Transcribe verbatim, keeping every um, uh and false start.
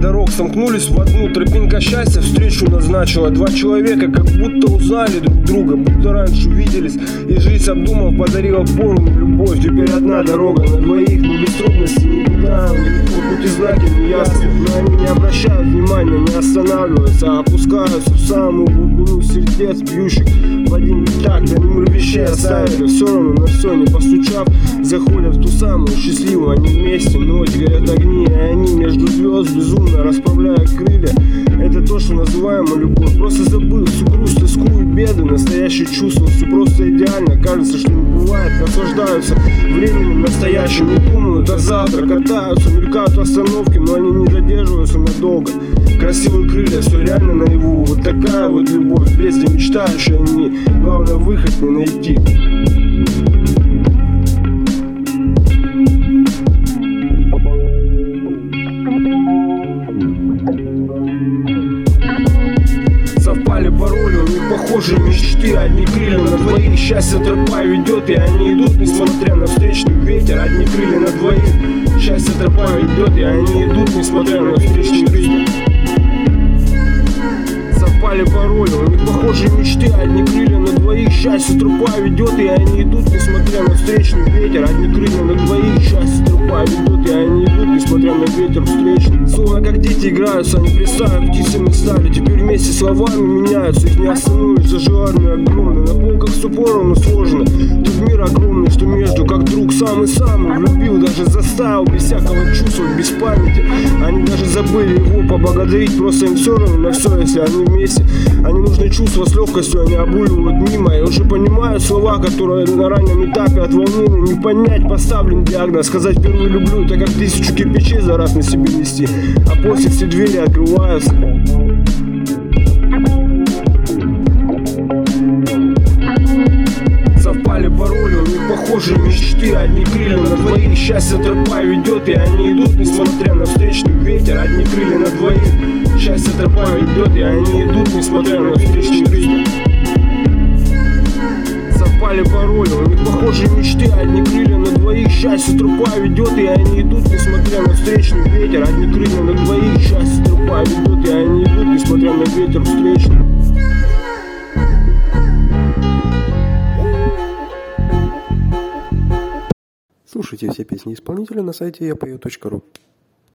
дорог сомкнулись в одну. Тропинка счастья встречу назначила. Два человека как будто узнали друг друга, будто раньше виделись. И жизнь, обдумав, подарила полную любовь. Теперь одна дорога на двоих, но без трудностей никуда. По пути знаки неясны, но они не обращают внимания, не останавливаются, а опускаются в самую глубину сердец, бьющих в один такт. Они мир вещей оставили, все равно на все не постучав, заходят в ту самую счастливую. Они вместе, ночь, горят огни, и они между звезд безумно расправляют крылья. Это то, что называемо любовь. Просто забыл всю грусть, тоску и беды. Настоящее чувство, все просто идеально. Кажется, что не бывает, наслаждаются временем настоящим. Не думают о завтра, катаются, мелькают остановки, но они не задерживаются надолго. Красивые крылья, все реально наяву. Вот такая вот любовь, бездне мечтающая они. Главное выход не найти. Совпали пароли, у них похожие мечты. Одни крылья на двоих, счастье тропа ведет, и они идут, несмотря на встречный ветер. Одни крылья на двоих, счастье тропа ведет, и они идут, несмотря на встречный ветер. Совпали пароли, у них похожие мечты. Одни крылья на двоих, счастье тропа ведет, и они идут, несмотря на встречный ветер. Одни крылья на двоих, счастье тропа ведет, и они идут, несмотря на ветер встречный. Словно как дети играются, они представят, птицами стали. Теперь вместе словами меняются, их не остановишь за желание огромное. На полках все поровну сложно, тут мир огромный, что между, как друг самый-самый. Влюбил, даже заставил, без всякого чувства, без памяти. Они даже забыли его поблагодарить, просто им все равно на все, если они вместе. Они нужны чувства с легкостью, они обуливают мимо. И уже понимают слова, которые на раннем этапе от волнения не понять. Поставлен диагноз, сказать впервые люблю, это как тысячу кирпичей за раз на себе нести. А после все двери открываются. Совпали пароли, у них похожие мечты. Одни крылья на двоих, счастье тропа ведет, и они идут, несмотря на встречный ветер. Одни крылья на двоих, счастье тропа ведет, и они идут, несмотря на встречный ветер. Совпали пароли, у них похожие мечты. Одни крылья на двоих, счастье тропа ведет, и они идут, несмотря на встречный ветер. Одни крылья на двоих, счастье тропа ведет, и они идут, несмотря на ветер встречный. Слушайте все песни исполнителя на сайте я пою точка ру.